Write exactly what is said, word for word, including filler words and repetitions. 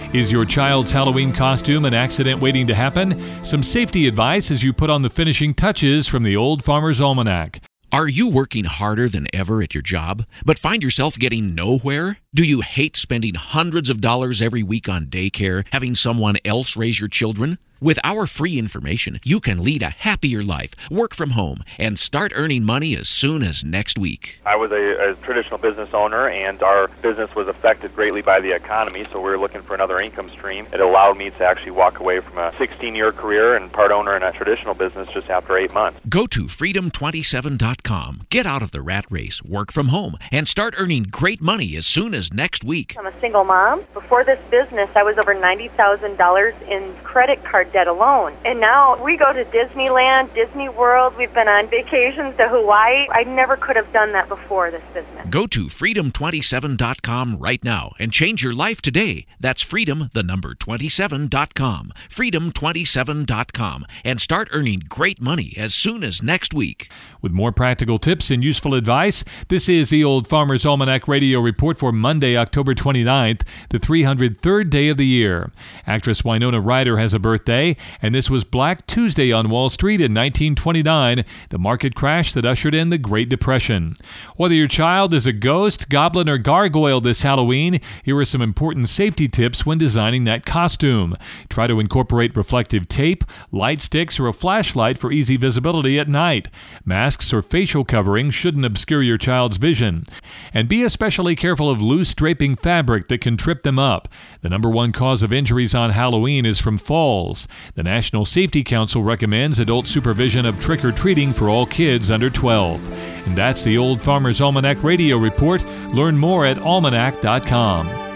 Is your child's Halloween costume an accident waiting to happen? Some safety advice as you put on the finishing touches from the Old Farmer's Almanac. Are you working harder than ever at your job, but find yourself getting nowhere? Do you hate spending hundreds of dollars every week on daycare, having someone else raise your children? With our free information, you can lead a happier life, work from home, and start earning money as soon as next week. I was a, a traditional business owner, and our business was affected greatly by the economy, so we were looking for another income stream. It allowed me to actually walk away from a sixteen-year career and part owner in a traditional business just after eight months. Go to freedom twenty-seven dot com, get out of the rat race, work from home, and start earning great money as soon as next week. I'm a single mom. Before this business, I was over ninety thousand dollars in credit card debt alone. And now we go to Disneyland, Disney World. We've been on vacations to Hawaii. I never could have done that before this business. Go to freedom twenty-seven dot com right now and change your life today. That's freedom, the number twenty-seven dot com. freedom twenty-seven dot com. And start earning great money as soon as next week. With more practical tips and useful advice, this is the Old Farmer's Almanac Radio Report for Monday, October twenty-ninth, the three hundred third day of the year. Actress Winona Ryder has a birthday, and this was Black Tuesday on Wall Street in nineteen twenty-nine, the market crash that ushered in the Great Depression. Whether your child is a ghost, goblin, or gargoyle this Halloween, here are some important safety tips when designing that costume. Try to incorporate reflective tape, light sticks, or a flashlight for easy visibility at night. Masks or facial coverings shouldn't obscure your child's vision. And be especially careful of loose draping fabric that can trip them up. The number one cause of injuries on Halloween is from falls. The National Safety Council recommends adult supervision of trick-or-treating for all kids under twelve. And that's the Old Farmer's Almanac Radio Report. Learn more at almanac dot com.